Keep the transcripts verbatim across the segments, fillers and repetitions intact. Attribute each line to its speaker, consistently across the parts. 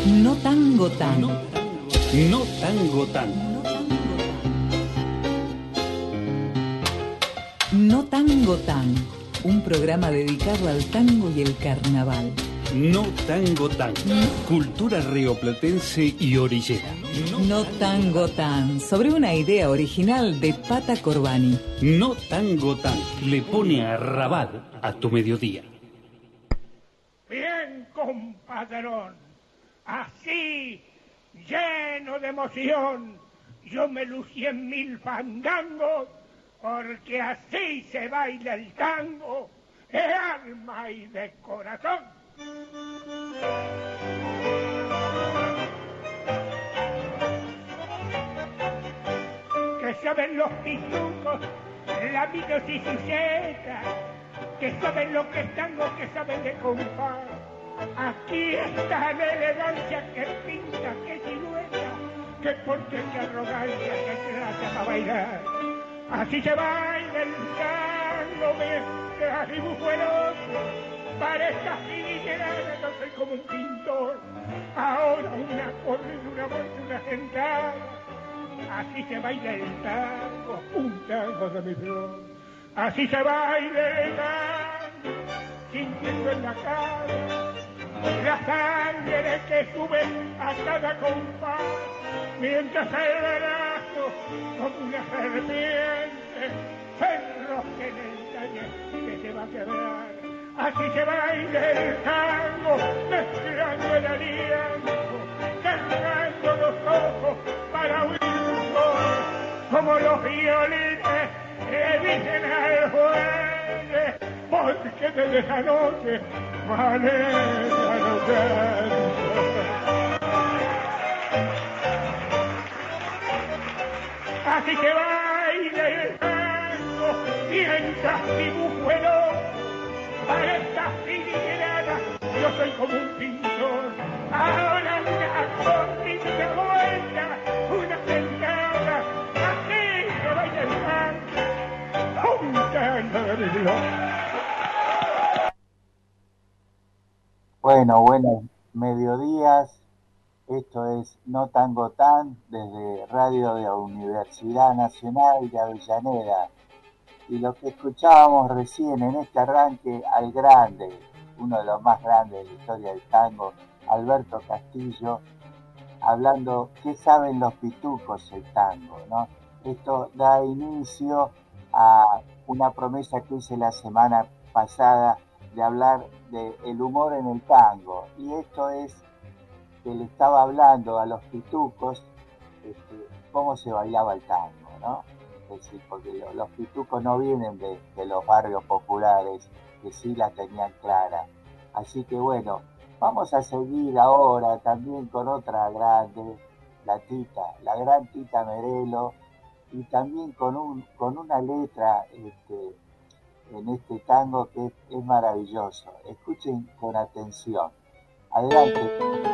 Speaker 1: No tango tan.
Speaker 2: No, no tango tan.
Speaker 1: No tango tan. Un programa dedicado al tango y el carnaval.
Speaker 2: No tango tan. Cultura rioplatense y orillera.
Speaker 1: No tango tan. Sobre una idea original de Pata Corbani.
Speaker 2: No tango tan. Le pone a Rabat a tu mediodía.
Speaker 3: Bien, compadrón. Así, lleno de emoción, yo me lucí en mil fandangos, porque así se baila el tango de alma y de corazón. Que saben los pitucos, lamitos y sucetas, que saben lo que es tango, que saben de compás. Aquí está la elegancia que pinta, que silueta, que porte, que arrogancia, que trata para bailar. Así se baila el tango, mientras dibujo el otro. Para esta finiquerada no soy como un pintor. Ahora una corrida, una vuelta, una sentada. Así se baila el tango, un tango de mi flor. Así se baila el tango, sintiendo en la cara la sangre que sube a cada compás, mientras el brazo, como una serpiente, se enrosca en el taller que se va a quebrar. Así se baila el tango, mezclando el aliento, cerrando los ojos para oír un gol, como los violines que dicen al juez, porque desde esa noche manera no canto. Así que baila el tango mientras dibujo el ojo. Para esta finiquerada yo soy como un pintor. Ahora una corrida vuelta, una sentada, así se baila el tango, un tango de mi flor.
Speaker 4: Bueno, buenos mediodías. Esto es No Tango Tan desde Radio de la Universidad Nacional de Avellaneda. Y lo que escuchábamos recién en este arranque al grande, uno de los más grandes de la historia del tango, Alberto Castillo, hablando qué saben los pitucos el tango, ¿no? Esto da inicio a una promesa que hice la semana pasada de hablar del humor en el tango, y esto es que le estaba hablando a los pitucos este, cómo se bailaba el tango, ¿no? Es decir, porque lo, los pitucos no vienen de, de los barrios populares, que sí la tenían clara. Así que bueno, vamos a seguir ahora también con otra grande, la Tita, la gran Tita Merelo, y también con, un, con una letra este, en este tango que es, es maravilloso. Escuchen con atención. Adelante.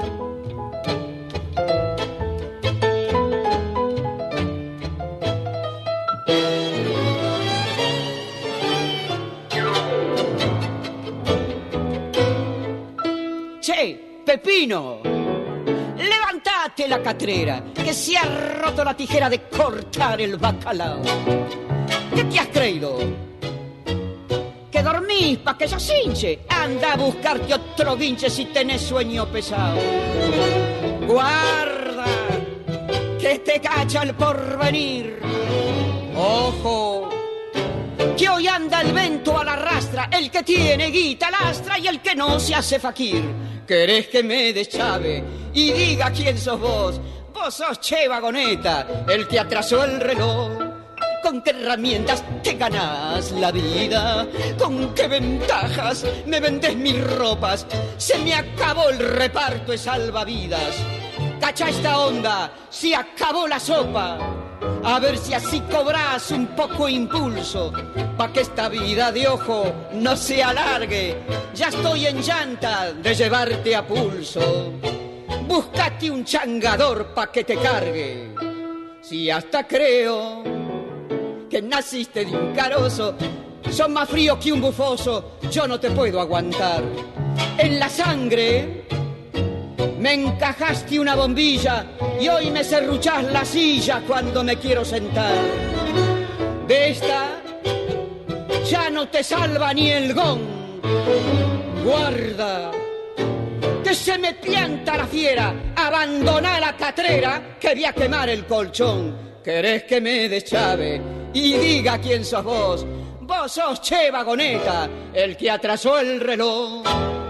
Speaker 5: Che, Pepino, levantate la catrera, que se ha roto la tijera de cortar el bacalao. ¿Qué te has creído? ¿Que dormís pa' que yo cinche? Anda a buscarte otro guinche si tenés sueño pesado. Guarda, que te cacha el porvenir. Ojo, que hoy anda el vento a la rastra, el que tiene guita lastra y el que no se hace faquir. ¿Querés que me deschave y diga quién sos vos? Vos sos Che Vagoneta, el que atrasó el reloj. ¿Con qué herramientas te ganás la vida? ¿Con qué ventajas me vendés mis ropas? Se me acabó el reparto de salvavidas. Cacha esta onda, se acabó la sopa. A ver si así cobrás un poco impulso, pa' que esta vida de ojo no se alargue. Ya estoy en llanta de llevarte a pulso. Búscate un changador pa' que te cargue. Si hasta creo que naciste de un carozo, sos más frío que un bufoso, yo no te puedo aguantar. En la sangre Me encajaste una bombilla y hoy me serruchás la silla cuando me quiero sentar. De esta ya no te salva ni el gong. Guarda, que se me pianta la fiera. Abandoná la catrera que voy a quemar el colchón. Querés que me deschave y diga quién sos vos. Vos sos Che Vagoneta, el que atrasó el reloj.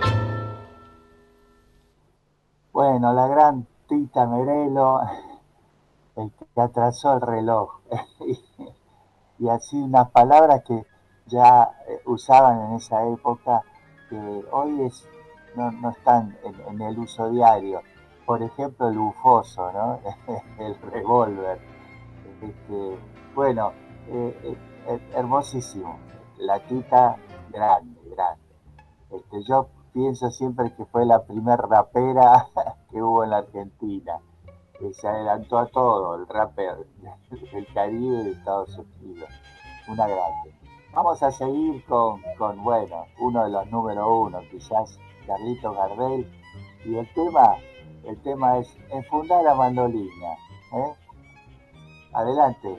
Speaker 4: Bueno, la gran Tita Merelo, el que atrasó el reloj. Y así unas palabras que ya usaban en esa época, que hoy es, no, no están en, en el uso diario. Por ejemplo, el bufoso, ¿no? El revólver. Este, bueno, eh, eh, hermosísimo. La Tita, grande, grande. Este, yo pienso siempre que fue la primer rapera que hubo en la Argentina, que se adelantó a todo, el rapper del Caribe y de Estados Unidos. Una grande. Vamos a seguir con, con, bueno, uno de los número uno, quizás Carlitos Gardel, y el tema, el tema es Enfundar la mandolina. ¿eh? Adelante.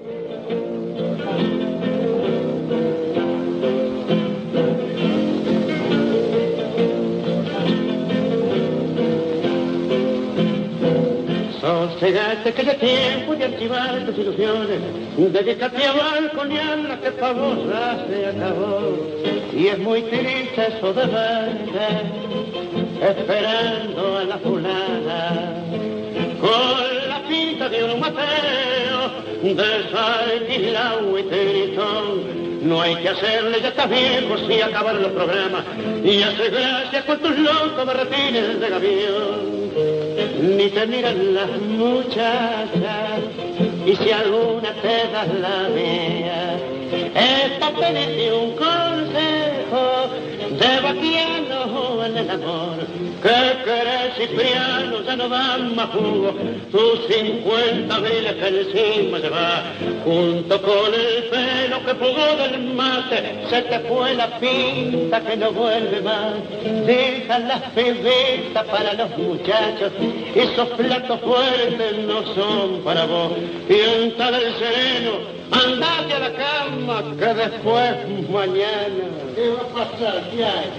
Speaker 6: Sosegate que ya tiempo de archivar tus ilusiones, dedícate a balconear la que pa' vos ya se acabó. Y es muy triste eso de verte esperando a la fulana con la pinta de un mateo desalquilado y tritón. No hay que hacerle, ya está viejo, si acabar los programas y hacer gracia con tus locos berretines de gavión. Ni te miran las muchachas, y si alguna te das la mía, es para pedirte un consejo de vaquiano en el amor. ¿Qué querés, Cipriano? Ya no dan más jugo, tus cincuenta miles que encima lleva, junto con el pelo que pugó del mate, se te fue la pinta que no vuelve más. Deja las pebetas para los muchachos, esos platos fuertes no son para vos. Piensa del sereno, andate a la cama, que después mañana ¿qué va a pasar? ¿Qué hay?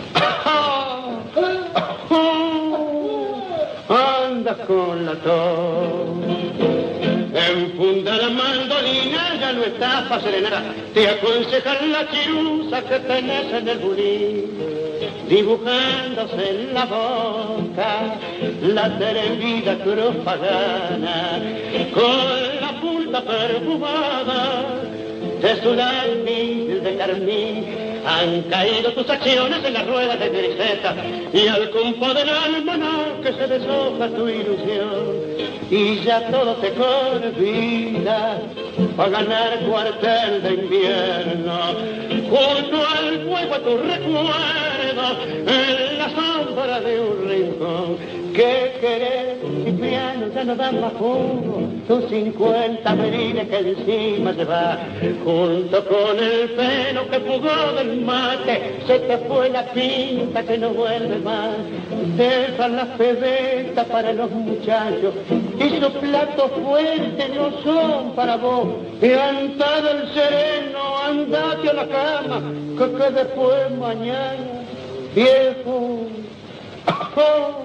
Speaker 6: Anda con la tos. Enfunda la mandolina, ya no está para serenar. Te aconsejan la chirusa que tenés en el bulín, dibujándose en la boca la teremida cruz pagana, con la punta perfumada de su lápiz de carmín. Han caído tus acciones en las ruedas de griseta, y al compás del almanaque se deshoja tu ilusión, y ya todo te convida para ganar cuartel de invierno. Junto al fuego a tu recuerdo, en la sombra de un rincón. ¿Qué querés, Cipriano? Ya no dan más jugo, tus cincuenta melines que encima se va, junto con el pelo que fugó del mate, se te fue la pinta que no vuelve más. Deja las pebetas para los muchachos, y sus platos fuertes no son para vos. Levantado el sereno, andate a la cama, que, que después mañana, viejo, oh,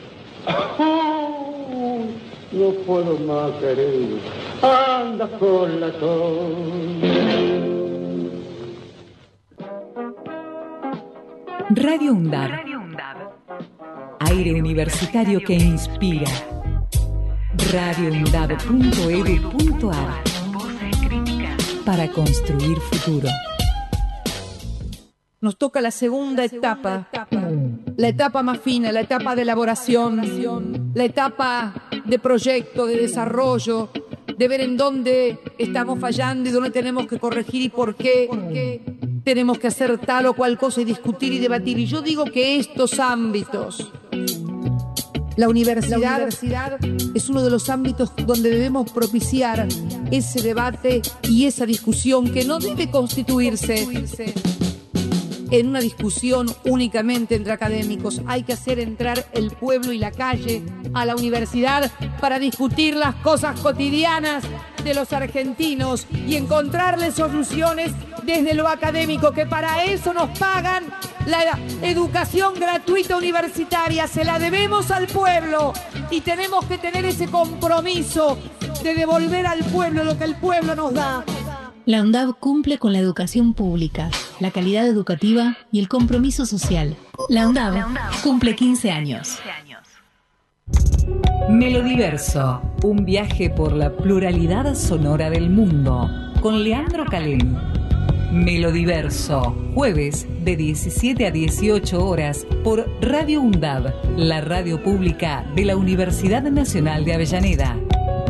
Speaker 6: oh, no puedo más, querido, anda con la tos.
Speaker 1: Radio UNDAB. Aire universitario que inspira. radio undab punto edu punto ar. Para construir futuro.
Speaker 7: Nos toca la segunda etapa, la etapa más fina, la etapa de elaboración, la etapa de proyecto, de desarrollo, de ver en dónde estamos fallando y dónde tenemos que corregir y por qué tenemos que hacer tal o cual cosa y discutir y debatir. Y yo digo que estos ámbitos, la universidad, la universidad es uno de los ámbitos donde debemos propiciar ese debate y esa discusión que no debe constituirse en una discusión únicamente entre académicos. Hay que hacer entrar el pueblo y la calle a la universidad para discutir las cosas cotidianas de los argentinos y encontrarles soluciones desde lo académico, que para eso nos pagan la educación gratuita universitaria. Se la debemos al pueblo y tenemos que tener ese compromiso de devolver al pueblo lo que el pueblo nos da.
Speaker 8: La UNDAB cumple con la educación pública, la calidad educativa y el compromiso social. La UNDAB cumple quince años.
Speaker 1: Melodiverso, un viaje por la pluralidad sonora del mundo, con Leandro Calén. Melodiverso, jueves de diecisiete a dieciocho horas por Radio UNDAB, la radio pública de la Universidad Nacional de Avellaneda.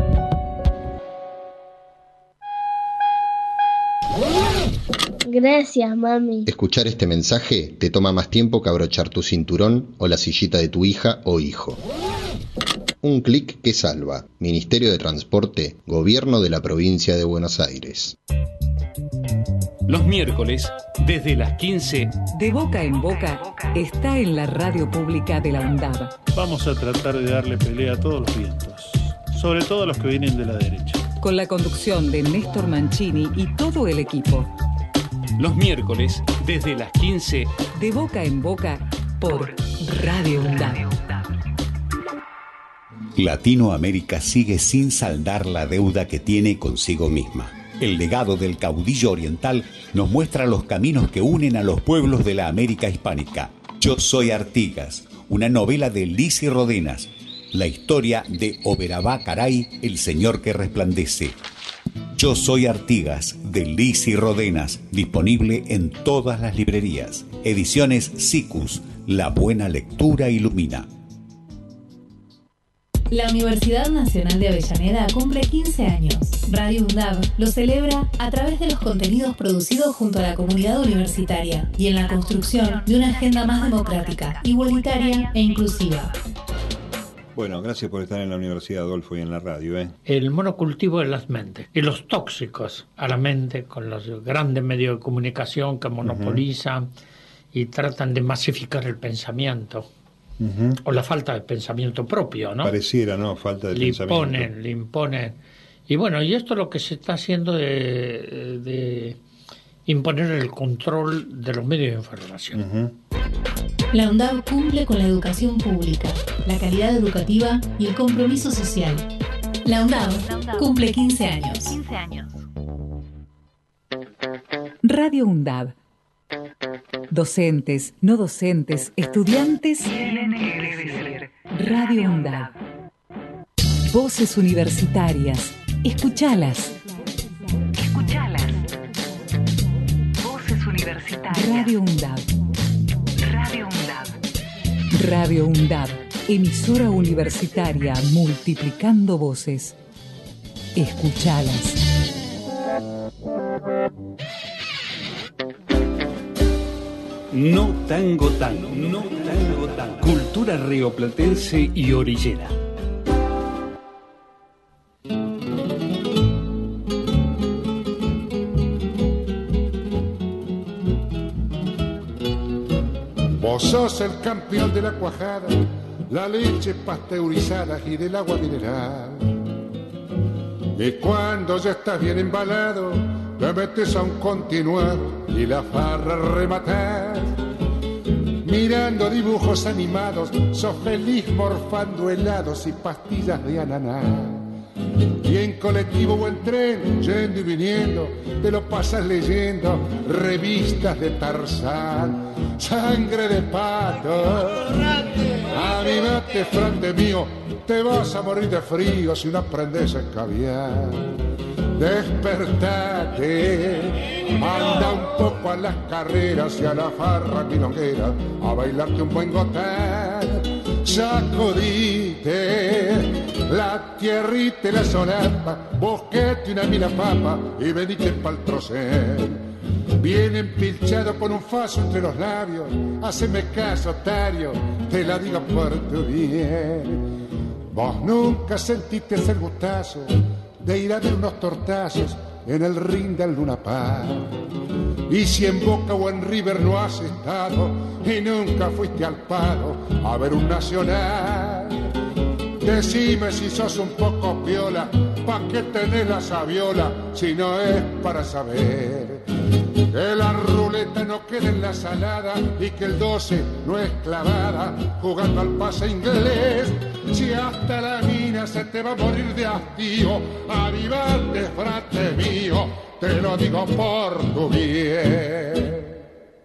Speaker 9: Gracias, mami.
Speaker 10: Escuchar este mensaje te toma más tiempo que abrochar tu cinturón o la sillita de tu hija o hijo. Un clic que salva. Ministerio de Transporte, Gobierno de la Provincia de Buenos Aires.
Speaker 2: Los miércoles, desde las quince,
Speaker 1: De Boca en Boca está en la radio pública de la UNDAB.
Speaker 11: Vamos a tratar de darle pelea a todos los vientos, sobre todo a los que vienen de la derecha.
Speaker 1: Con la conducción de Néstor Mancini y todo el equipo.
Speaker 2: Los miércoles, desde las quince,
Speaker 1: De Boca en Boca por Radio UNDAB.
Speaker 12: Latinoamérica sigue sin saldar la deuda que tiene consigo misma. El legado del caudillo oriental nos muestra los caminos que unen a los pueblos de la América hispánica. Yo soy Artigas, una novela de Lizzy Rodenas, la historia de Oberabá Caray, el señor que resplandece. Yo soy Artigas, de Lizzy Rodenas, disponible en todas las librerías. Ediciones Sicus, la buena lectura ilumina.
Speaker 8: La Universidad Nacional de Avellaneda cumple quince años. Radio UNDAB lo celebra a través de los contenidos producidos junto a la comunidad universitaria y en la construcción de una agenda más democrática, igualitaria e inclusiva.
Speaker 13: Bueno, gracias por estar en la Universidad, Adolfo, y en la radio. ¿eh?
Speaker 14: El monocultivo de las mentes y los tóxicos a la mente con los grandes medios de comunicación que monopolizan uh-huh. y tratan de masificar el pensamiento. Uh-huh. O la falta de pensamiento propio, ¿no?
Speaker 13: Pareciera, ¿no? Falta de
Speaker 14: le
Speaker 13: pensamiento.
Speaker 14: Le imponen, le imponen. Y bueno, y esto es lo que se está haciendo de, de imponer el control de los medios de información.
Speaker 13: Uh-huh.
Speaker 8: La UNDAB cumple con la educación pública, la calidad educativa y el compromiso social. La UNDAB cumple quince años.
Speaker 15: quince años.
Speaker 1: Radio UNDAB. Docentes, no docentes, estudiantes. Radio UNDAB. Voces universitarias. Escuchalas.
Speaker 15: Escuchalas. Voces universitarias.
Speaker 1: Radio UNDAB.
Speaker 15: Radio UNDAB.
Speaker 1: Radio UNDAB. Emisora universitaria multiplicando voces. Escuchalas.
Speaker 2: No tango tango, no tango tango. Cultura rioplatense y orillera.
Speaker 16: Vos sos el campeón de la cuajada, la leche pasteurizada y del agua mineral. Y cuando ya estás bien embalado, te metes a un continuado y la farra rematar. Mirando dibujos animados, sos feliz morfando helados y pastillas de ananá. Y en colectivo o en tren, yendo y viniendo, te lo pasas leyendo revistas de Tarzán. Sangre de pato, avivate, frante mío, te vas a morir de frío si no aprendes a escabiar. Despertate, anda un poco a las carreras y a la farra milonguera a bailarte un buen gotán. Sacudite la tierrita y la solapa, busquete una mina papa y venite pa'l trocén. Bien empilchado con un faso entre los labios, haceme caso, otario, te la digo por tu bien. Vos nunca sentiste el gustazo de ir a ver unos tortazos en el ring del Luna Park. Y si en Boca o en River no has estado y nunca fuiste al palo a ver un nacional, decime si sos un poco piola, pa' qué tenés la sabiola si no es para saber que la ruleta no queda en la salada y que el doce no es clavada jugando al pase inglés. Si hasta la mina se te va a morir de hastío, avivate, frate mío, te lo digo por tu bien.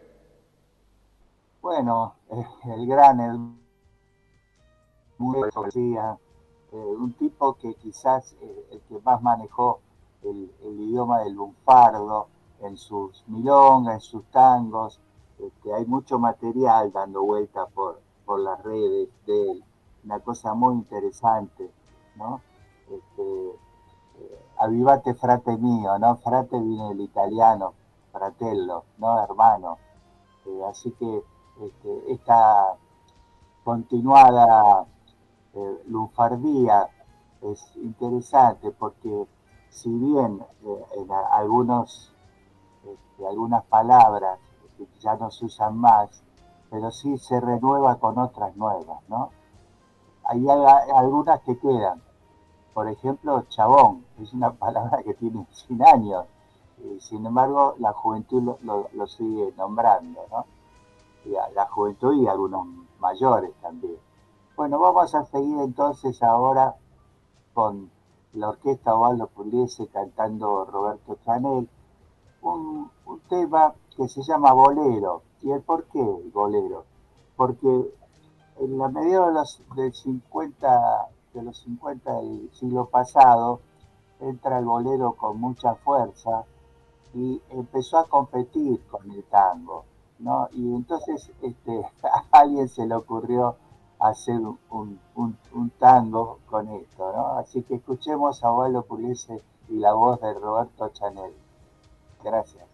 Speaker 4: Bueno, el gran, el muy poesía, eh, un tipo que quizás eh, el que más manejó el, el idioma del lunfardo en sus milongas, en sus tangos. Este, hay mucho material dando vuelta por, por las redes de él, una cosa muy interesante, ¿no? Este, eh, avivate frate mío, ¿no? Frate viene del italiano, fratello, ¿no? Hermano. Eh, así que este, esta continuada eh, lunfardía es interesante porque si bien eh, en a, algunos este, algunas palabras que ya no se usan más, pero sí se renueva con otras nuevas, ¿no? Hay algunas que quedan. Por ejemplo, chabón, es una palabra que tiene cien años, y sin embargo la juventud lo, lo, lo sigue nombrando, ¿no? Y la juventud y algunos mayores también. Bueno, vamos a seguir entonces ahora con la orquesta Osvaldo Pugliese cantando Roberto Chanel, un, un tema que se llama Bolero. ¿Y el por qué el bolero? Porque en la medida de los, del cincuenta, de los cincuenta del siglo pasado entra el bolero con mucha fuerza y empezó a competir con el tango, ¿no? Y entonces este, a alguien se le ocurrió hacer un, un, un, un tango con esto, ¿no? Así que escuchemos a Osvaldo Pugliese y la voz de Roberto Chanel. Gracias.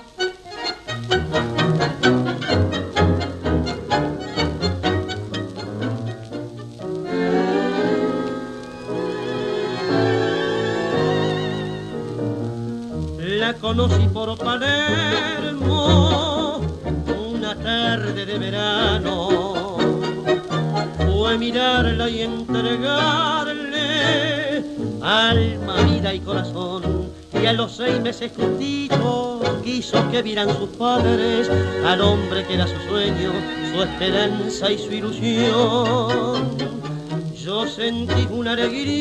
Speaker 9: La conocí por Palermo una tarde de verano. Fue mirarla y entregarle alma, vida y corazón. Y a los seis meses justito quiso que vieran sus padres al hombre que era su sueño, su esperanza y su ilusión. Yo sentí una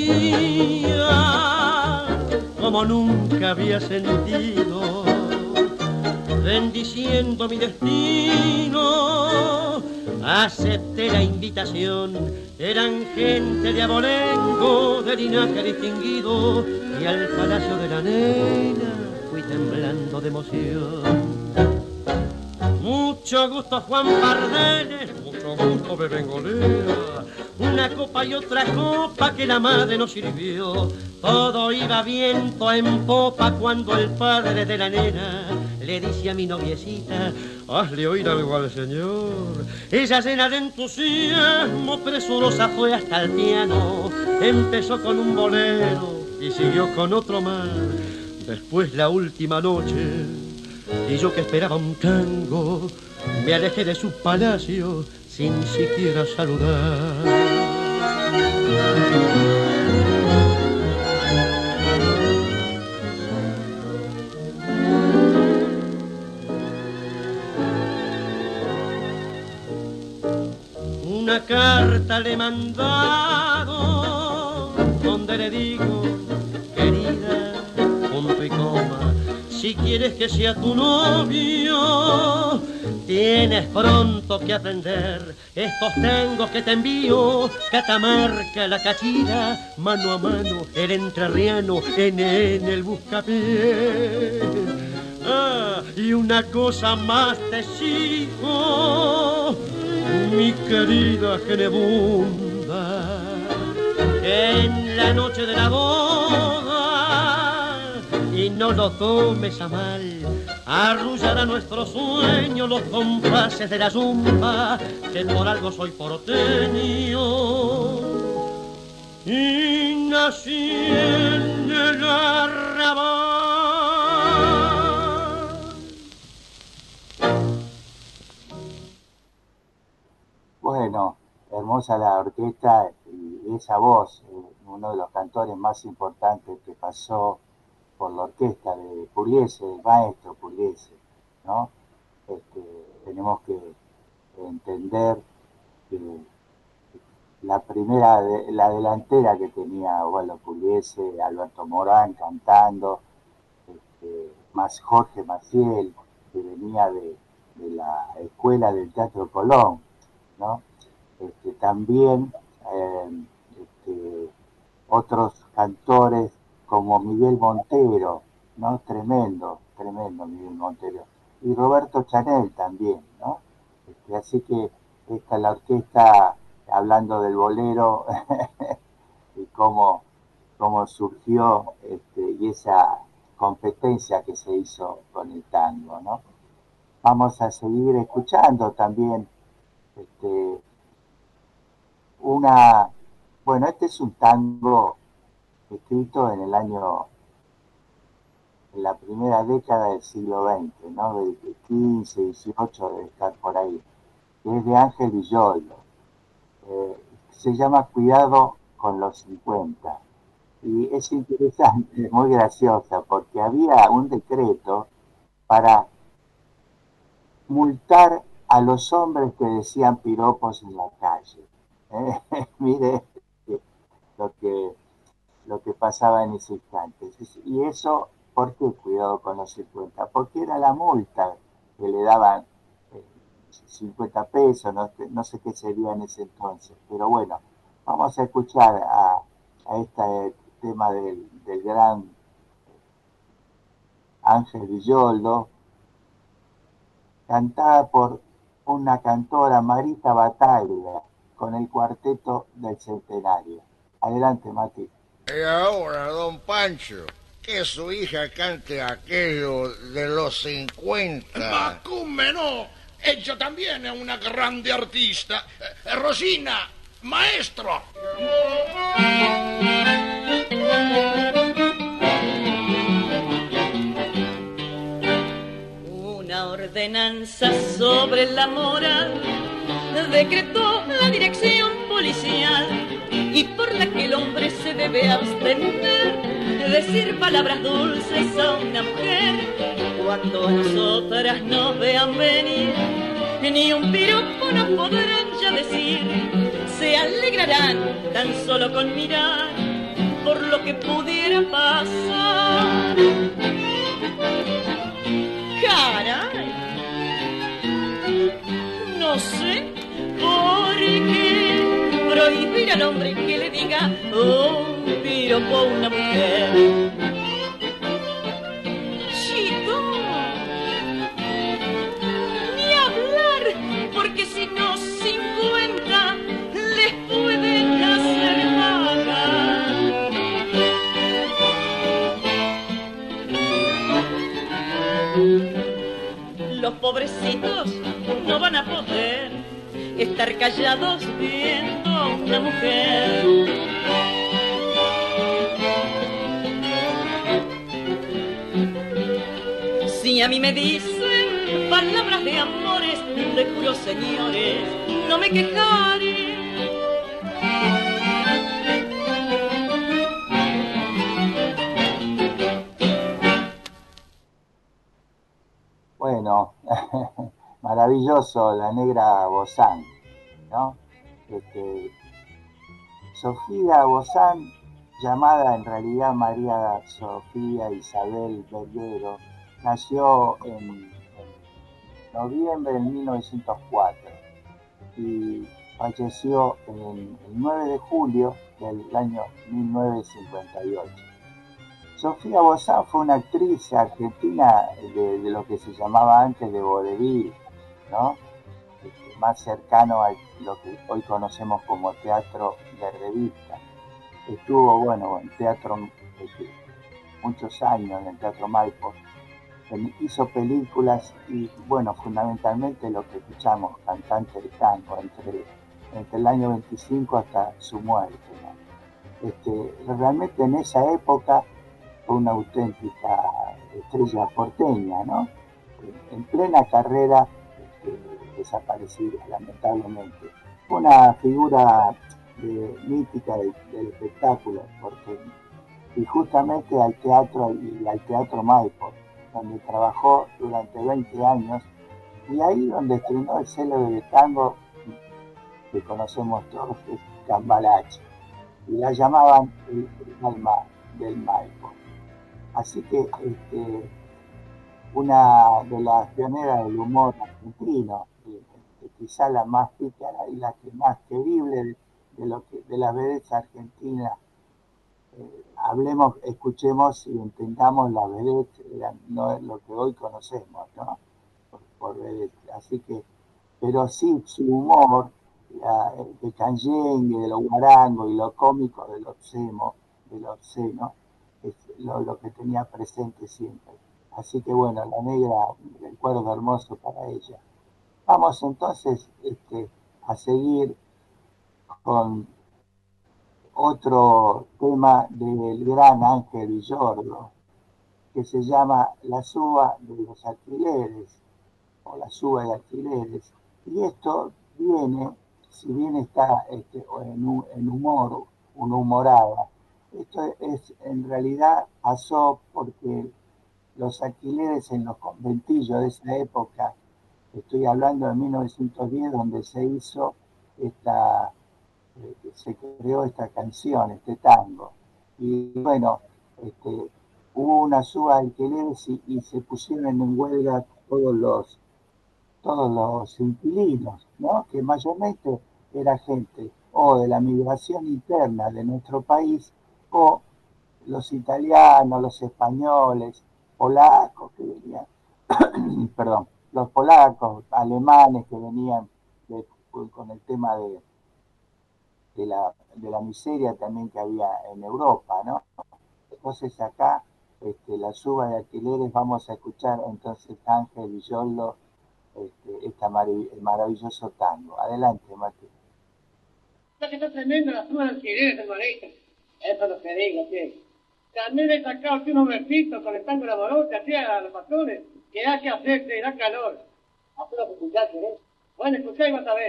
Speaker 9: alegría como nunca había sentido, bendiciendo mi destino, acepté la invitación. Eran gente de abolengo, de linaje distinguido, y al palacio de la nena fui temblando de emoción. Mucho gusto, Juan Bardenes, mucho gusto, Bebengolea. Una copa y otra copa que la madre nos sirvió. Todo iba viento en popa cuando el padre de la nena le dice a mi noviecita: hazle oír algo al señor. Ella, llena de entusiasmo, presurosa fue hasta el piano. Empezó con un bolero y siguió con otro más. Después la última noche, y yo que esperaba un tango, me alejé de su palacio sin siquiera saludar. Una carta le he mandado donde le digo: querida, punto y coma, si quieres que sea tu novio, tienes pronto que aprender estos tangos que te envío. Catamarca, la Cachira, mano a mano, el entrerriano, en en el buscapié. Ah, y una cosa más te exijo, mi querida Genebunda, que en la noche de la boda, y no lo tomes a mal, arrullará nuestro sueño los compases de la zumba, que por algo soy porteño y nací en el arrabal.
Speaker 4: bueno, hermosa la orquesta y esa voz, eh, uno de los cantores más importantes que pasó por la orquesta de Pugliese, el maestro Pugliese, ¿no? Este, tenemos que entender que la primera, de, la delantera que tenía Osvaldo Pugliese, Alberto Morán cantando, este, más Jorge Maciel, que venía de, de la escuela del Teatro Colón, ¿no? Este, también eh, este, otros cantores como Miguel Montero, ¿no? Tremendo, tremendo Miguel Montero. Y Roberto Chanel también, ¿no? Este, así que esta la orquesta, hablando del bolero, y cómo, cómo surgió este, y esa competencia que se hizo con el tango, ¿no? Vamos a seguir escuchando también este, una, bueno, este es un tango escrito en el año, en la primera década del siglo veinte, ¿no? Del quince, dieciocho debe estar por ahí, que es de Ángel Villoldo. Eh, se llama Cuidado con los cincuenta. Y es interesante, muy graciosa, porque había un decreto para multar a los hombres que decían piropos en la calle. ¿Eh? Mire lo que, lo que pasaba en ese instante. Y eso, ¿por qué Cuidado con los cincuenta? Porque era la multa que le daban eh, cincuenta pesos, no, no sé qué sería en ese entonces. Pero bueno, vamos a escuchar a, a este tema del, del gran Ángel Villoldo, cantada por una cantora, Marita Bataglia, con el cuarteto del Centenario. Adelante, Mati.
Speaker 17: Y ahora, don Pancho, que su hija cante aquello de los cincuenta.
Speaker 18: Macumbe, no. Ella también es una grande artista. Eh, Rosina, maestro.
Speaker 19: Una ordenanza sobre la moral decretó la dirección policial, y por la que el hombre se debe abstener de decir palabras dulces a una mujer cuando a nosotras nos vean venir. Ni un piropo nos podrán ya decir, se alegrarán tan solo con mirar por lo que pudiera pasar. Caray, no sé por qué prohibir al hombre que le diga un piropo a una mujer. Chico, ni hablar, porque si no cincuenta les pueden hacer pagar. Los pobrecitos no van a poder estar callados viendo a una mujer. Si a mí me dicen palabras de amores, te juro, señores, no me quejaré.
Speaker 4: Bueno, maravilloso, la negra Bozán, ¿no? Este, Sofía Bozán, llamada en realidad María Sofía Isabel Verguero, nació en, en noviembre de mil novecientos cuatro y falleció en el nueve de julio del año mil novecientos cincuenta y ocho. Sofía Bozán fue una actriz argentina de, de lo que se llamaba antes de vodevil, ¿no? Este, más cercano a lo que hoy conocemos como teatro de revista. Estuvo, bueno, en teatro este, muchos años, en el Teatro Maipo. Hizo películas y, bueno, fundamentalmente lo que escuchamos, cantante de tango, entre, entre el año veinticinco hasta su muerte, ¿no? Este, realmente en esa época fue una auténtica estrella porteña, ¿no? En plena carrera este, desaparecida, lamentablemente. una figura de, mítica del, del espectáculo, porque y justamente al teatro y al Teatro Maipo, donde trabajó durante veinte años, y ahí donde estrenó el célebre tango que conocemos todos, que es Cambalache, y la llamaban el, el alma del Maipo. Así que este, una de las pioneras del humor argentino, eh, quizá la más pícara y la que más querible de, de, lo que, de las vedettes argentinas. Eh, hablemos, escuchemos y entendamos las vedettes, eran, no es lo que hoy conocemos, ¿no? Por, por vedettes. Así que, pero sí, su humor, la, de canyengue, de lo guarango y lo cómico de lo obsceno, de lo obsceno, es lo, lo que tenía presente siempre. Así que bueno, la negra, un recuerdo hermoso para ella. Vamos entonces este, a seguir con otro tema del gran Ángel Villordo, que se llama La suba de los alquileres, o La suba de alquileres. Y esto viene, si bien está este, en, un, en humor, una humorada, esto es, en realidad pasó porque los alquileres en los conventillos de esa época, estoy hablando de mil novecientos diez, donde se hizo esta, eh, se creó esta canción, este tango. Y bueno, este, hubo una suba de alquileres y, y se pusieron en huelga todos los, todos los inquilinos, ¿no? Que mayormente era gente o de la migración interna de nuestro país, o los italianos, los españoles, polacos que venían, perdón, los polacos, alemanes que venían de, con el tema de, de, la, de la miseria también que había en Europa, ¿no? Entonces acá, este, la suba de alquileres, vamos a escuchar entonces Ángel Villordo, este, esta marav- el maravilloso tango. Adelante, Mati.
Speaker 9: Que está tremenda la suba de alquileres, hermanito. Eso es lo que digo, tío. También he sacado unos versitos con el tango de la morocha, así a los pastores, que da que hacerse y da calor. Apuro que escuchar, ¿querés? Bueno, escuchá y vas a ver.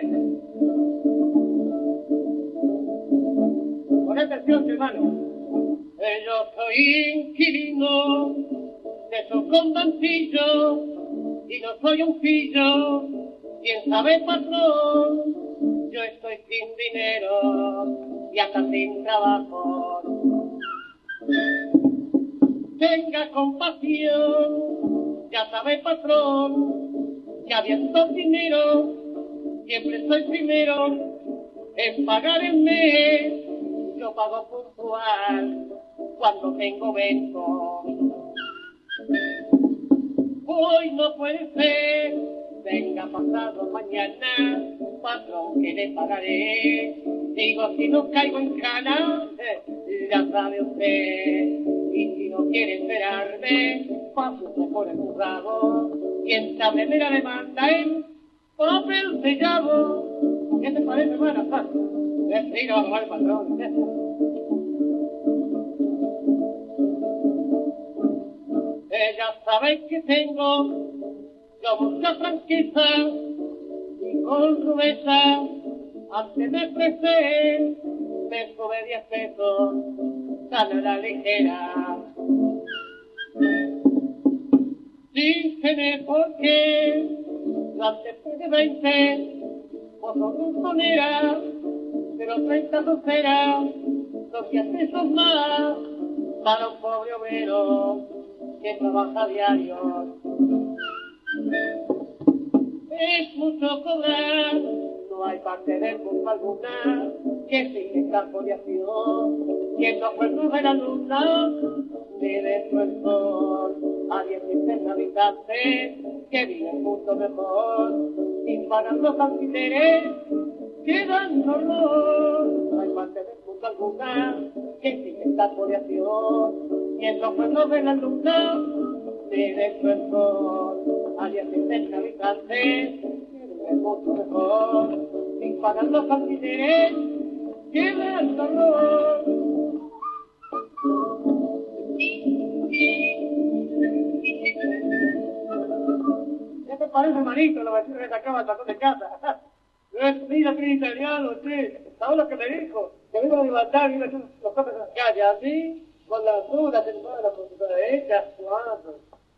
Speaker 9: Con atención, hermano. Eh, Yo soy inquilino de su conventillo y no soy un pillo. ¿Quién sabe, patrón? Yo estoy sin dinero y hasta sin trabajo. Tenga compasión, ya sabe, patrón, que habiendo dinero, siempre soy primero en pagar el mes. Yo pago puntual cuando tengo evento. Hoy no puede ser, venga pasado mañana, patrón, que le pagaré. Digo, si no caigo en cana, eh, ya sabe usted. Y si no quiere esperarme, paso por el juzgado y entableme la demanda en papel sellado. ¿Qué te parece, hermana? Es ir a bajar el patrón. Ella sabe que tengo yo mucha franqueza y con rudeza antes me ofrecer me sube diez pesos tan a la ligera. Dígeme por qué antes de veinte vos sos montonera, pero treinta doceras son diez pesos más para un pobre obrero que trabaja a diario. Es mucho cobrar, no hay parte de culpa alguna, que sigue campo de acción, quien no fue su buena alumna, ni de su esfuerzo, a dieciséis habitantes, que viven mucho mejor, sin pagar los alquileres, quedan horror. No hay parte de culpa alguna, que sigue campo de acción, quien no fue su buena alumna, ni de su esfuerzo, a dieciséis habitantes, es mucho mejor, sin pagar los alquileres, queda el dolor. ¿Qué te parece, hermanito, los vecinos que sacaban el tacón de casa?
Speaker 20: Mira, que italiano, sí. ¿Sabes lo que me dijo? Que me iba a levantar y iba a hacer los copes en la calle. Así, con las dudas, en toda la computadora hecha, jugando.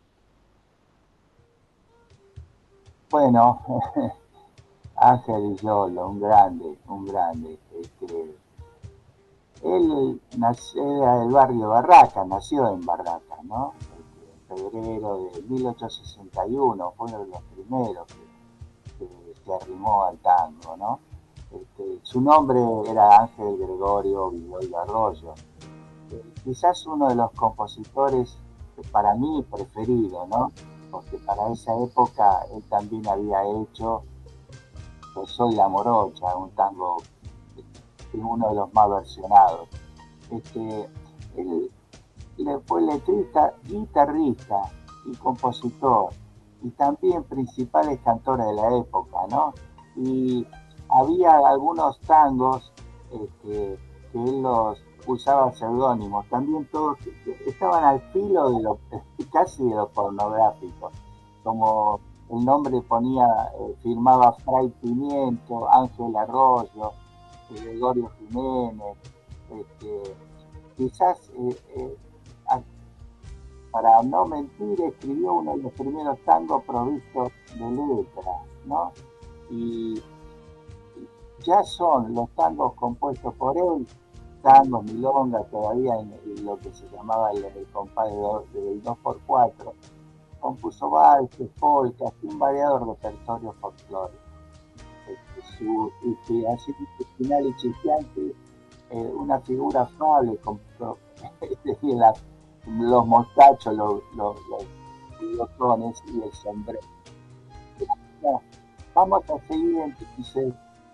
Speaker 4: Bueno, Ángel Yolo, un grande, un grande. Este, él nació, era del barrio Barraca, nació en Barraca, ¿no? Este, en febrero de mil ochocientos sesenta y uno, fue uno de los primeros que, que se arrimó al tango, ¿no? Este, su nombre era Ángel Gregorio Viloy Arroyo. Eh, quizás uno de los compositores para mí preferido, ¿no? Porque para esa época él también había hecho Yo soy la morocha, un tango que es uno de los más versionados. Este, él, él fue letrista, guitarrista y compositor, y también principales cantores de la época, ¿no? Y había algunos tangos este, que él los usaba seudónimos, también todos estaban al filo de lo, casi de lo pornográfico, como el nombre ponía, eh, firmaba Fray Pimiento, Ángel Arroyo, Gregorio Jiménez, este, quizás eh, eh, a, para no mentir escribió uno de los primeros tangos provistos de letra, ¿no? Y ya son los tangos compuestos por él, tangos, milongas, todavía en, en lo que se llamaba el, el compás del dos por cuatro, compuso valses, polcas, un variado repertorio folclórico. Este, su inspiración original y chispeante, eh, una figura afable, con la, los mostachos, los, los, los bigotones y el sombrero. No, vamos a seguir entonces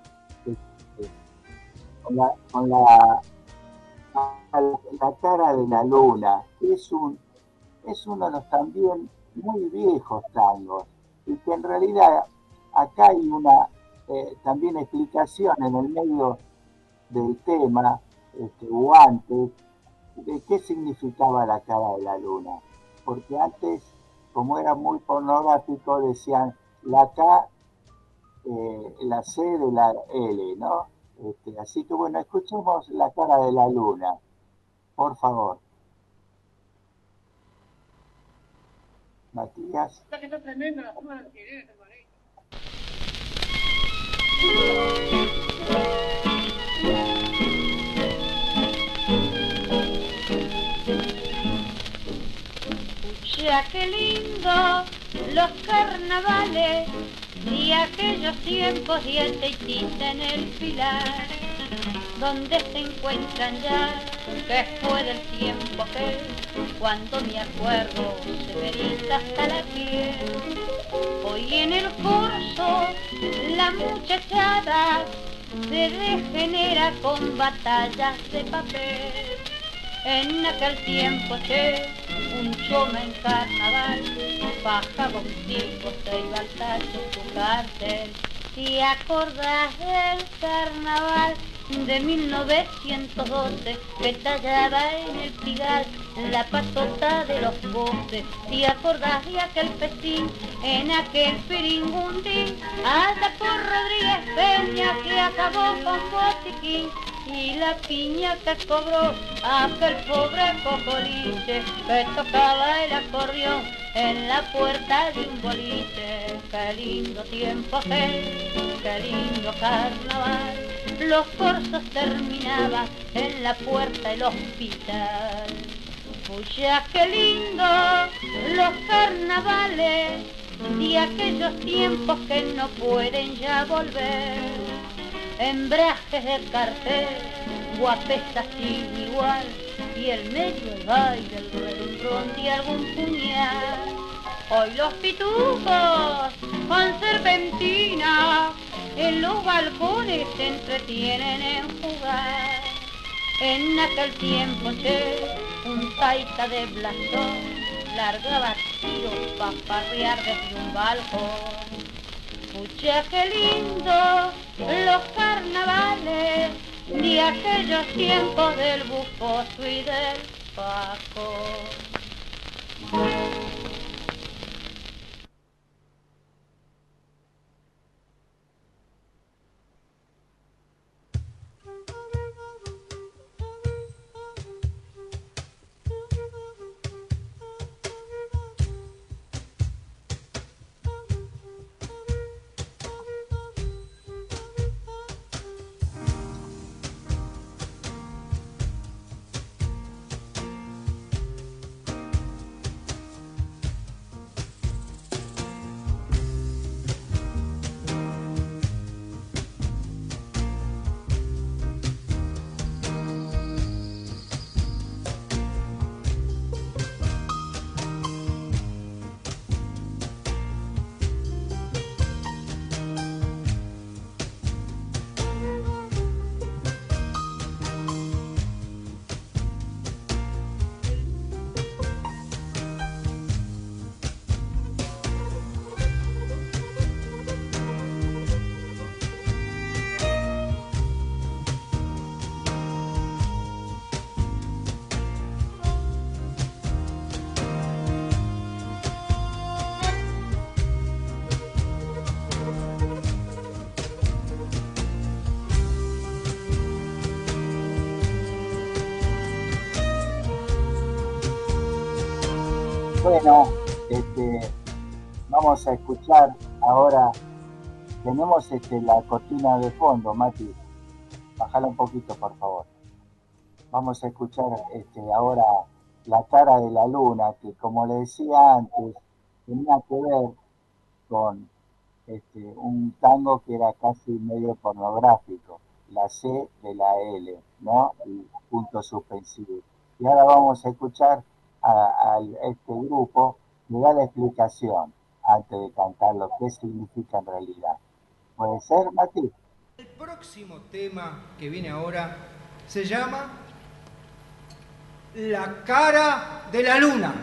Speaker 4: con la, con la, la cara de la luna. Es un es uno de los también muy viejos tangos, y que en realidad acá hay una eh, también explicación en el medio del tema, este, o antes, de qué significaba la cara de la luna, porque antes, como era muy pornográfico, decían la K, eh, la C de la L, ¿no? Este, así que bueno, escuchemos la cara de la luna, por favor. Matías.
Speaker 20: Está que está tremenda la zona del Tiré,
Speaker 21: Ya qué lindo los carnavales y aquellos tiempos de aceitita en el pilar, donde se encuentran ya, que fue del tiempo que cuando me acuerdo se me eriza hasta la piel. Hoy en el corso la muchachada se degenera con batallas de papel. En aquel tiempo che, un choma en carnaval bajaba un tipo, se iba al tacho su cartel. ¿Te acordás del carnaval de mil novecientos doce que tallaba en el pigal la patota de los voces? ¿Te acordás de aquel festín en aquel piringundín allá por Rodríguez Peña que acabó con botiquín? Y la piña que cobró aquel pobre cocoliche que tocaba el acordeón en la puerta de un boliche. Qué lindo tiempo aquel, qué lindo carnaval. Los corsos terminaban en la puerta del hospital. Pucha, qué lindo los carnavales de aquellos tiempos que no pueden ya volver. Embrajes de cartel, guapesas sin igual, y el medio el baile, el redondón de algún puñal. Hoy los pitujos con serpentina en los balcones se entretienen en jugar. En aquel tiempo, che, un taita de blasón largaba tiros pa' parrear desde un balcón. Pucha, qué lindo los carnavales de aquellos tiempos del bufoso y del Paco.
Speaker 4: Bueno, este, vamos a escuchar ahora, tenemos este, la cortina de fondo, Mati, bájala un poquito por favor. Vamos a escuchar este, ahora La cara de la luna, que como le decía antes, tenía que ver con este, un tango que era casi medio pornográfico, la C de la L, ¿no? Y punto suspensivo. Y ahora vamos a escuchar a, a este grupo que da la explicación antes de cantar lo que significa en realidad. ¿Puede ser, Mati?
Speaker 3: El próximo tema que viene ahora se llama La cara de la luna.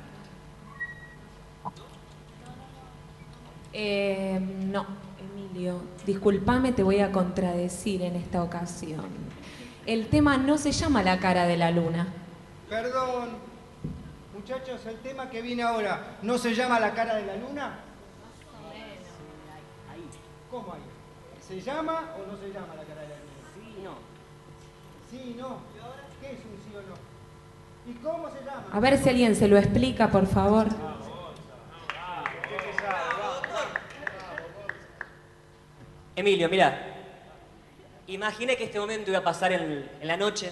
Speaker 22: Eh, no, Emilio, discúlpame, te voy a contradecir en esta ocasión. El tema no se llama La cara de la luna.
Speaker 3: Perdón, muchachos, el tema que viene ahora no se llama La cara de la luna. ¿Cómo ahí? ¿Se llama o no se llama La cara de la luna? Sí, no. Sí, no. ¿Qué es un sí o no? ¿Y cómo se llama?
Speaker 22: A ver si alguien se lo explica, por favor.
Speaker 23: Emilio, mira, imaginé que este momento iba a pasar en, en la noche.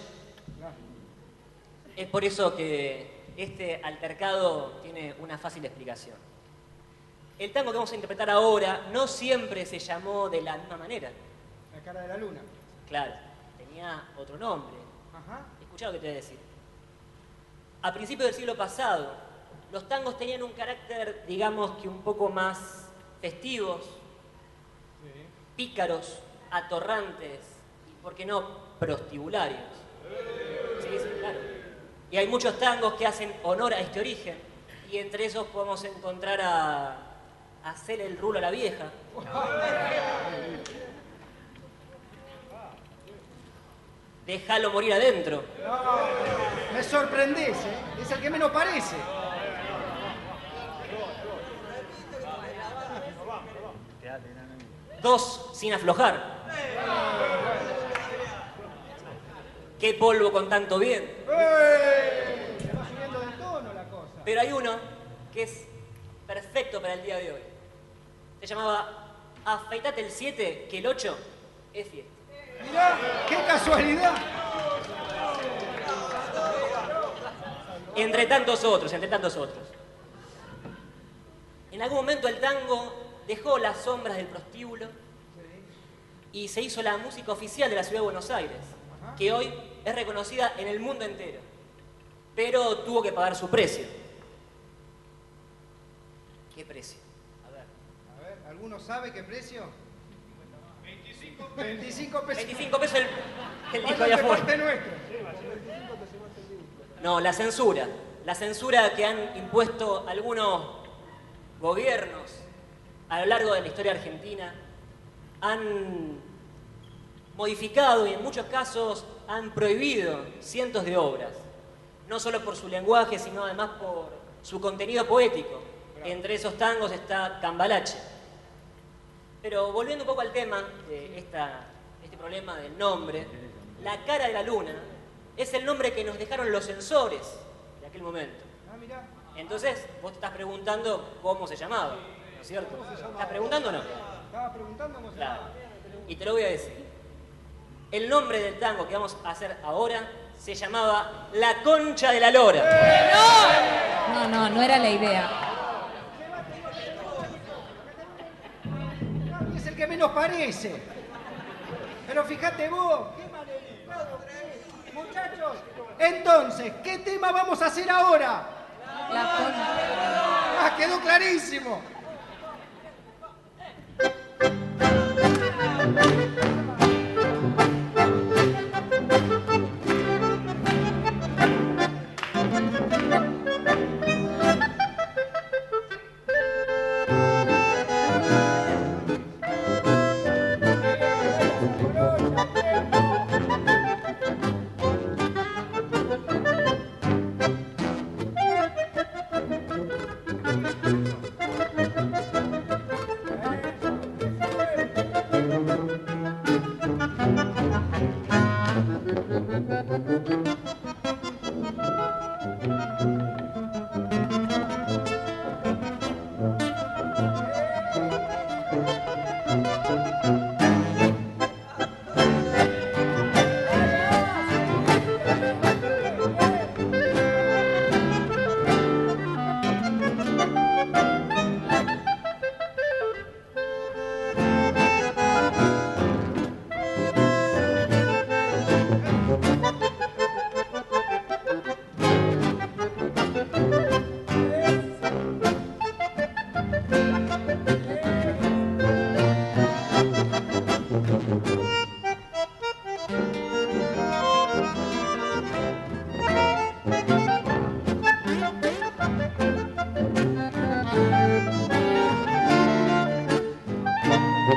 Speaker 23: Es por eso que este altercado tiene una fácil explicación. El tango que vamos a interpretar ahora no siempre se llamó de la misma manera.
Speaker 3: La cara de la luna.
Speaker 23: Claro, tenía otro nombre.
Speaker 3: Ajá.
Speaker 23: Escuchá lo que te voy a decir. A principios del siglo pasado, los tangos tenían un carácter, digamos que un poco más festivos, sí, pícaros, atorrantes y, ¿por qué no?, prostibularios. Sí, sí, claro. Y hay muchos tangos que hacen honor a este origen, y entre esos podemos encontrar a, a Hacerle el rulo a la vieja. Déjalo morir adentro.
Speaker 3: No, me sorprendés, ¿eh? Es el que menos parece.
Speaker 23: Dos sin aflojar. Qué polvo con tanto bien.
Speaker 3: ¡Eh! Se va subiendo de tono la cosa.
Speaker 23: Pero hay uno que es perfecto para el día de hoy. Se llamaba Afeitate el siete, que el ocho es fiesta.
Speaker 3: Mirá, qué casualidad.
Speaker 23: Entre tantos otros, entre tantos otros. En algún momento el tango dejó las sombras del prostíbulo y se hizo la música oficial de la ciudad de Buenos Aires, que hoy es reconocida en el mundo entero, pero tuvo que pagar su precio. ¿Qué precio?
Speaker 3: A ver, a ver, ¿alguno sabe qué precio? veinticinco pesos.
Speaker 23: veinticinco pesos el, el disco de afuera. No, la censura. La censura que han impuesto algunos gobiernos a lo largo de la historia argentina han modificado y en muchos casos han prohibido cientos de obras, no solo por su lenguaje, sino además por su contenido poético. Entre esos tangos está Cambalache. Pero volviendo un poco al tema de esta, este problema del nombre, La cara de la luna es el nombre que nos dejaron los censores de aquel momento. Entonces, vos te estás preguntando cómo se llamaba, ¿no es cierto? ¿Estás preguntando o no?
Speaker 3: Estaba preguntando cómo se
Speaker 23: Claro.
Speaker 3: llamaba.
Speaker 23: Y te lo voy a decir. El nombre del tango que vamos a hacer ahora se llamaba La Concha de la Lora.
Speaker 22: No, no, no era la idea.
Speaker 3: Es el que menos parece. Pero fíjate vos, qué maleducado que es. Muchachos, entonces, ¿qué tema vamos a hacer ahora?
Speaker 22: La concha.
Speaker 3: Ah, quedó clarísimo.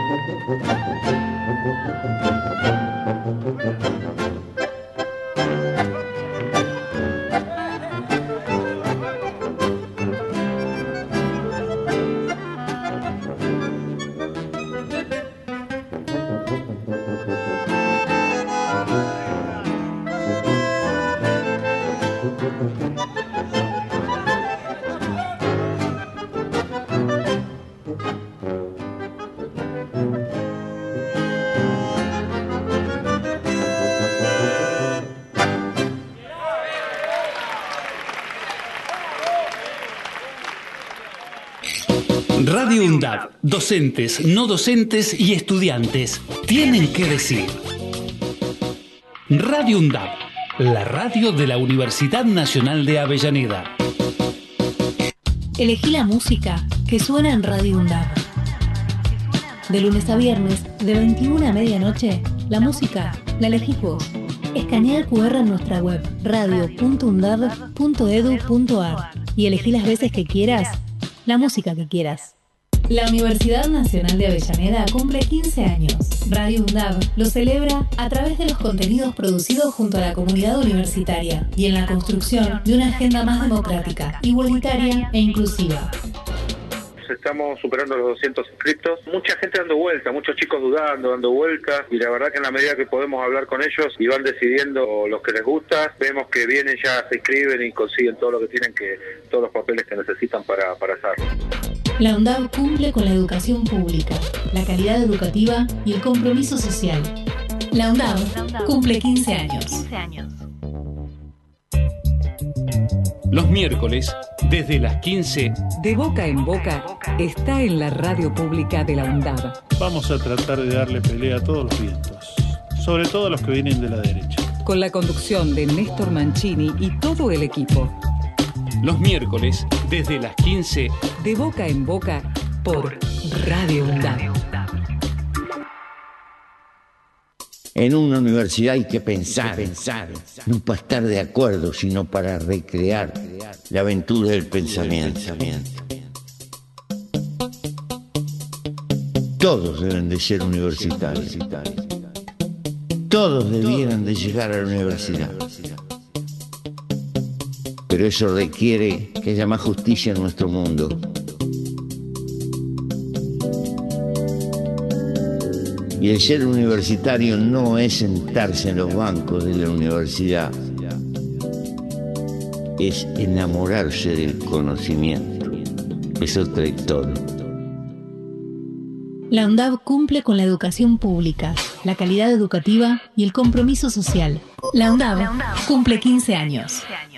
Speaker 2: Radio UNDAB, docentes, no docentes y estudiantes tienen que decir. Radio UNDAB, la radio de la Universidad Nacional de Avellaneda.
Speaker 8: Elegí la música que suena en Radio UNDAB. De lunes a viernes, de veintiuna a medianoche, la música la elegís vos. Escanea el cu erre en nuestra web radio punto undab punto edu punto ar y elegí las veces que quieras la música que quieras. La Universidad Nacional de Avellaneda cumple quince años. Radio UNDAB lo celebra a través de los contenidos producidos junto a la comunidad universitaria y en la construcción de una agenda más democrática, igualitaria e inclusiva.
Speaker 5: Estamos superando los doscientos inscriptos, mucha gente dando vuelta, muchos chicos dudando, dando vueltas, y la verdad que en la medida que podemos hablar con ellos y van decidiendo los que les gusta, vemos que vienen, ya se inscriben y consiguen todo lo que tienen, que todos los papeles que necesitan para, para hacerlo.
Speaker 8: La UNDAB cumple con la educación pública, la calidad educativa y el compromiso social. La UNDAB cumple quince años.
Speaker 2: Los miércoles, desde las quince,
Speaker 1: De Boca en Boca está en la radio pública de la UNDAB.
Speaker 11: Vamos a tratar de darle pelea a todos los vientos, sobre todo a los que vienen de la derecha.
Speaker 1: Con la conducción de Néstor Mancini y todo el equipo.
Speaker 2: Los miércoles, desde las quince,
Speaker 1: De Boca en Boca por Radio UNDAB.
Speaker 6: En una universidad hay que pensar, pensar, no para estar de acuerdo, sino para recrear la aventura del pensamiento. Todos deben de ser universitarios. Todos debieran de llegar a la universidad. Pero eso requiere que haya más justicia en nuestro mundo. Y el ser universitario no es sentarse en los bancos de la universidad, es enamorarse del conocimiento. Es otra historia.
Speaker 8: La UNDAB cumple con la educación pública, la calidad educativa y el compromiso social. La UNDAB cumple quince años.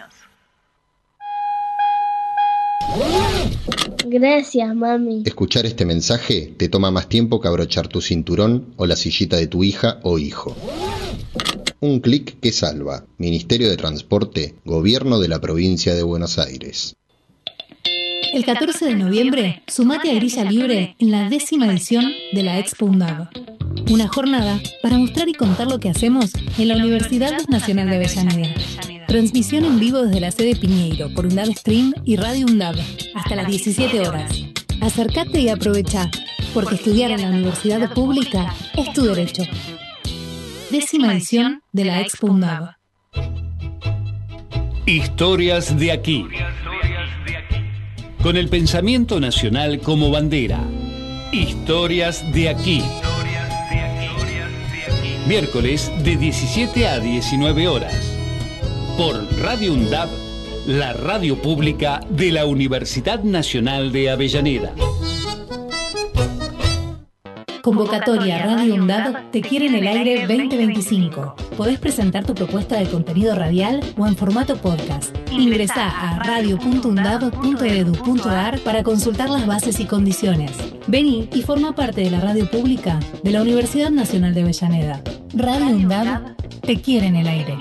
Speaker 7: Gracias, mami.
Speaker 10: Escuchar este mensaje te toma más tiempo que abrochar tu cinturón o la sillita de tu hija o hijo. Un clic que salva. Ministerio de Transporte, Gobierno de la Provincia de Buenos Aires.
Speaker 8: El catorce de noviembre, sumate a Grilla Libre en la décima edición de la Expo UNDAB. Una jornada para mostrar y contar lo que hacemos en la Universidad Nacional de Avellaneda. Transmisión en vivo desde la sede Piñeiro por UNDAB Stream y Radio UNDAB hasta las diecisiete horas. Acércate y aprovecha, porque estudiar en la universidad pública es tu derecho. Décima edición de la Expo UNDAB.
Speaker 2: Historias de aquí. Con el pensamiento nacional como bandera. Historias de aquí. Miércoles de diecisiete a diecinueve horas. Por Radio UNDAB, la radio pública de la Universidad Nacional de Avellaneda.
Speaker 8: Convocatoria Radio UNDAB Te quiere en el aire veinte veinticinco. Podés presentar tu propuesta de contenido radial o en formato podcast. Ingresá a radio punto undab punto edu punto ar para consultar las bases y condiciones. Vení y forma parte de la radio pública de la Universidad Nacional de Avellaneda. Radio UNDAB Te quiere en el aire.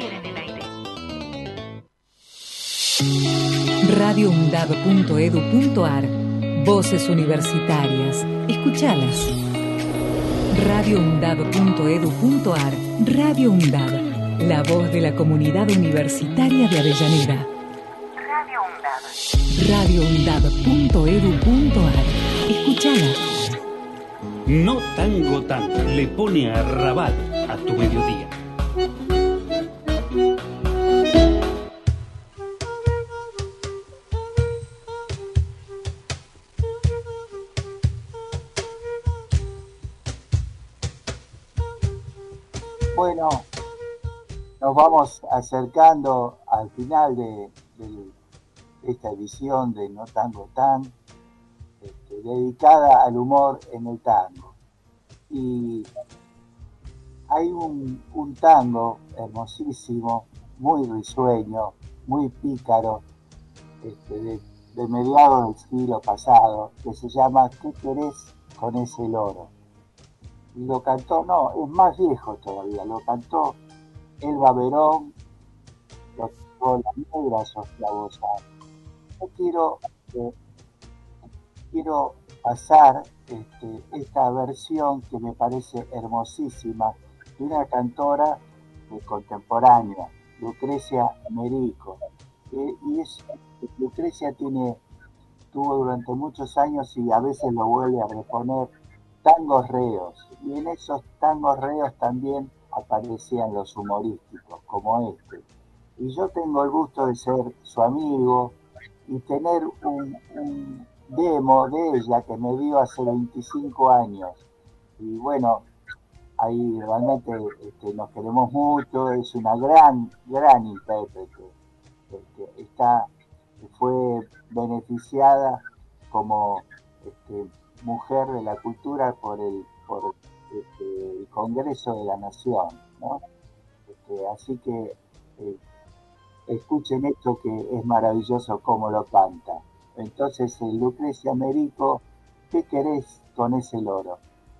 Speaker 1: radio undab punto edu punto ar. Voces universitarias. Escuchalas. radio undab punto edu punto ar. Radio UNDAB, la voz de la comunidad universitaria de Avellaneda.
Speaker 15: Radio UNDAB.
Speaker 1: radio undab punto edu punto ar. Escuchalas.
Speaker 2: No Tango Tan le pone a Rabat a tu mediodía.
Speaker 4: Bueno, nos vamos acercando al final de, de esta edición de No Tango Tan, este, dedicada al humor en el tango. Y hay un, un tango hermosísimo, muy risueño, muy pícaro, este, de, de mediados del siglo pasado, que se llama ¿Qué querés con ese loro? Y lo cantó, no, es más viejo todavía, lo cantó Elba Verón, lo cantó la negra Sofía Bozán. Yo quiero, eh, quiero pasar este, esta versión que me parece hermosísima de una cantora eh, contemporánea, Lucrecia Merico. Eh, y es, Lucrecia tiene, tuvo durante muchos años y a veces lo vuelve a reponer, tangos reos, y en esos tangos reos también aparecían los humorísticos, como este. Y yo tengo el gusto de ser su amigo y tener un, un demo de ella que me dio hace veinticinco años. Y bueno, ahí realmente este, nos queremos mucho, es una gran, gran intérprete. Este, está, fue beneficiada como este, mujer de la cultura por el, por este, el Congreso de la Nación, ¿no? Este, así que eh, escuchen esto que es maravilloso cómo lo canta. Entonces, eh, Lucrecia Merico, ¿qué querés con ese loro?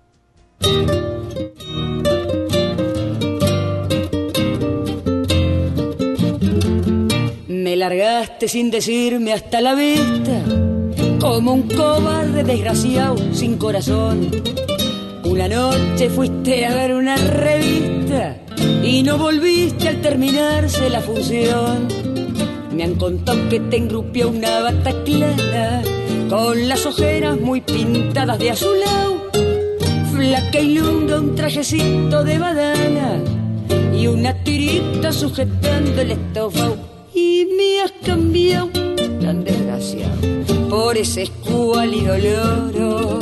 Speaker 12: Me largaste sin decirme hasta la vista, como un cobarde desgraciado sin corazón. Una noche fuiste a ver una revista y no volviste al terminarse la función. Me han contado que te engrupió una bata clara con las ojeras muy pintadas de azulado, flaca y lunga, un trajecito de badana y una tirita sujetando el estofado. Y me has cambiado, tan desgraciado, por ese escuálido loro.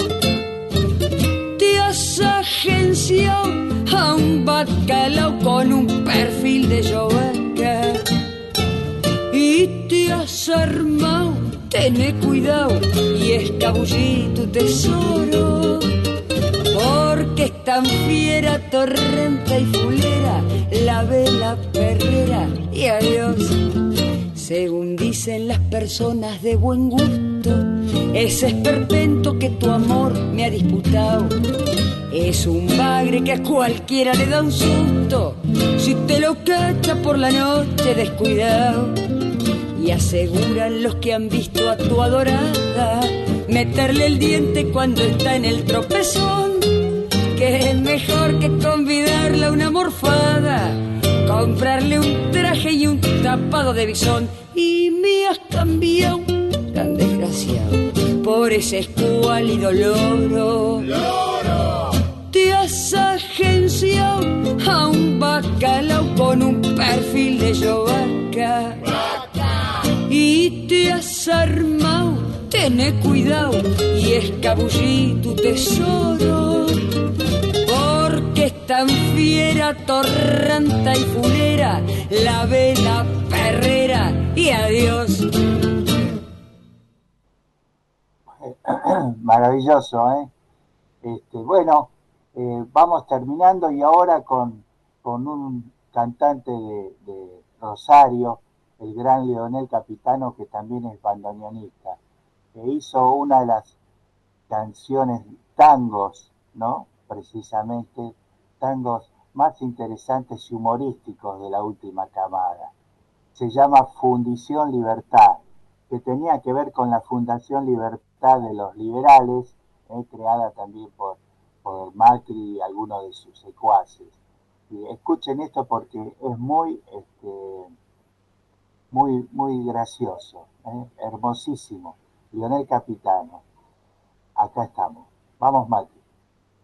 Speaker 12: Te has agenciado a un bacalao con un perfil de yovaca y te has armado, tené cuidado y escabullí tu tesoro, porque es tan fiera, torrenta y fulera la vela perrera. Y adiós, según dicen las personas de buen gusto, ese esperpento que tu amor me ha disputado es un bagre que a cualquiera le da un susto si te lo cacha por la noche descuidado. Y aseguran los que han visto a tu adorada meterle el diente cuando está en el tropezón, que es mejor que convidarla a una morfada, comprarle un traje y un tapado de bisón. Y me has cambiado, tan desgraciado, por ese escuálido loro. ¡Loro! Te has agenciado a un bacalao con un perfil de yovaca. ¡Vaca! Y te has armado, tené cuidado y escabullí tu tesoro, porque es tan fiera, torranta y fulera la vela perrera. Y adiós.
Speaker 4: Maravilloso, ¿eh? Este, bueno, eh, vamos terminando y ahora con, con un cantante de, de Rosario, el gran Leonel Capitano, que también es bandoneonista, que hizo una de las canciones, tangos, ¿no? Precisamente, tangos más interesantes y humorísticos de la última camada. Se llama Fundición Libertad, que tenía que ver con la Fundación Libertad de los Liberales, eh, creada también por, por Macri y algunos de sus secuaces. Y escuchen esto porque es muy, este, muy, muy gracioso, eh, hermosísimo. Leonel Capitano. Acá estamos. Vamos, Macri.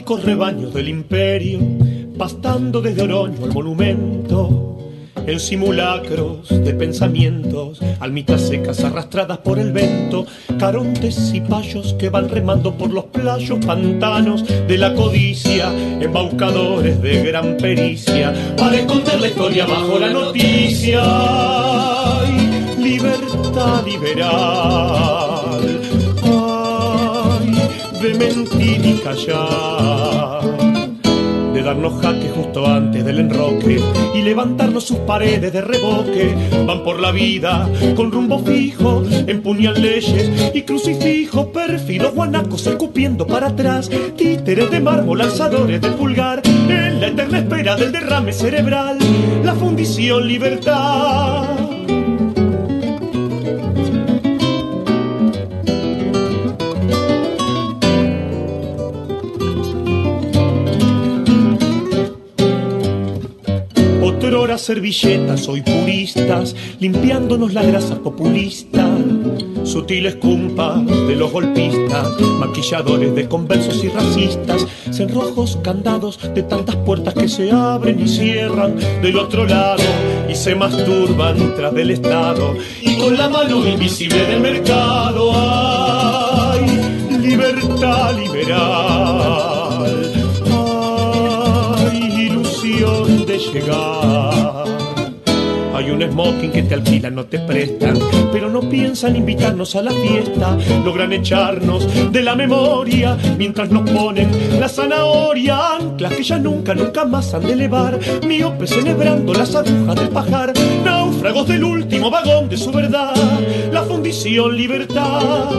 Speaker 13: blancos rebaños del imperio, pastando desde Oroño al monumento, en simulacros de pensamientos, almitas secas arrastradas por el vento, carontes y payos que van remando por los playos pantanos de la codicia, embaucadores de gran pericia, para esconder la historia bajo la noticia. ¡Ay, libertad liberal! ¡Ay, de mentir y callar! De darnos jaque justo antes del enroque y levantarnos sus paredes de reboque. Van por la vida con rumbo fijo, empuñan leyes y crucifijos, pérfidos guanacos escupiendo para atrás, títeres de mármol, alzadores de pulgar, en la eterna espera del derrame cerebral, la fundición libertad. Otrora servilletas, hoy puristas, limpiándonos la grasa populista. Sutiles cumpas de los golpistas, maquilladores de conversos y racistas, cerrojos candados de tantas puertas que se abren y cierran del otro lado y se masturban tras del Estado y con la mano invisible del mercado. ¡Ay, libertad liberal! ¡Ay, ilusión de llegar! Hay un smoking que te alquilan, no te prestan, pero no piensan invitarnos a la fiesta. Logran echarnos de la memoria mientras nos ponen la zanahoria, anclas que ya nunca, nunca más han de elevar, miopes enhebrando las agujas del pajar, náufragos del último vagón de su verdad, la fundición libertad.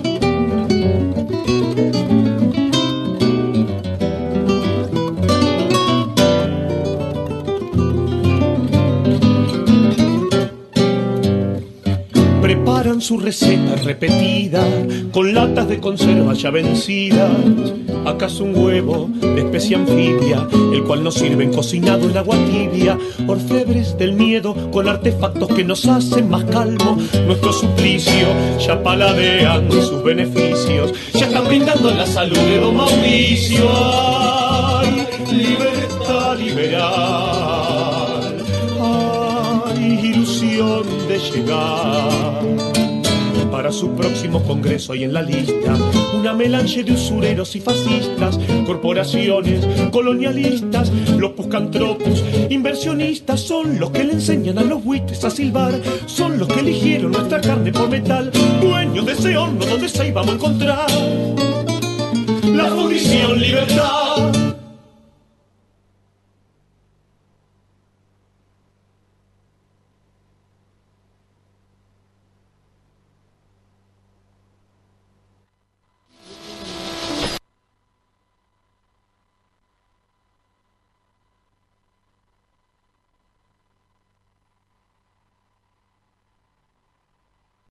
Speaker 13: Preparan su receta repetida con latas de conserva ya vencidas. ¿Acaso un huevo de especie anfibia, el cual nos sirven cocinado en agua tibia? Orfebres del miedo con artefactos que nos hacen más calmos nuestro suplicio. Ya paladean sus beneficios, ya están brindando la salud de don Mauricio. ¡Ay, libertad liberal! ¡Ay, ilusión de llegar! Para su próximo congreso hay en la lista una melange de usureros y fascistas, corporaciones colonialistas, los puscantropos, inversionistas, son los que le enseñan a los buitres a silbar, son los que eligieron nuestra carne por metal, dueños de ese horno donde se íbamos a encontrar la fundición libertad.